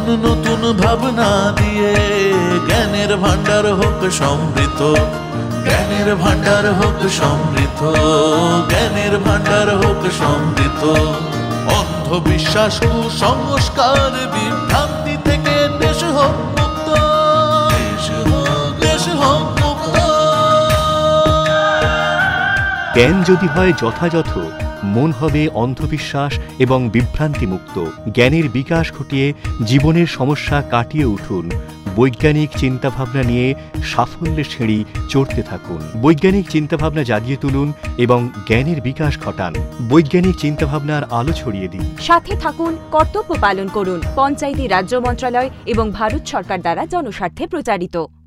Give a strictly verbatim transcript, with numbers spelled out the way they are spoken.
নতুন ভাবনা দিয়ে জ্ঞানের ভান্ডার হোক সমৃদ্ধ, জ্ঞানের ভান্ডার হোক সমৃদ্ধ, জ্ঞানের ভান্ডার হোক সমৃদ্ধ। অন্ধবিশ্বাস কুসংস্কার বিভ্রান্তি থেকে দেশ হোক মুক্ত, দেশ হোক দেশ হোক মুক্ত। জ্ঞান যদি হয় যথাযথ, মন হবে অন্ধবিশ্বাস এবং বিভ্রান্তি মুক্ত। জ্ঞানের বিকাশ ঘটিয়ে জীবনের সমস্যা কাটিয়ে উঠুন। বৈজ্ঞানিক চিন্তাভাবনা নিয়ে সাফল্যের সিঁড়ি চড়তে থাকুন। বৈজ্ঞানিক চিন্তাভাবনা জাগিয়ে তুলুন এবং জ্ঞানের বিকাশ ঘটান। বৈজ্ঞানিক চিন্তাভাবনার আলো ছড়িয়ে দিন। সাথে থাকুন, কর্তব্য পালন করুন। পঞ্চায়েতি রাজ্য মন্ত্রণালয় এবং ভারত সরকার দ্বারা জনস্বার্থে প্রচারিত।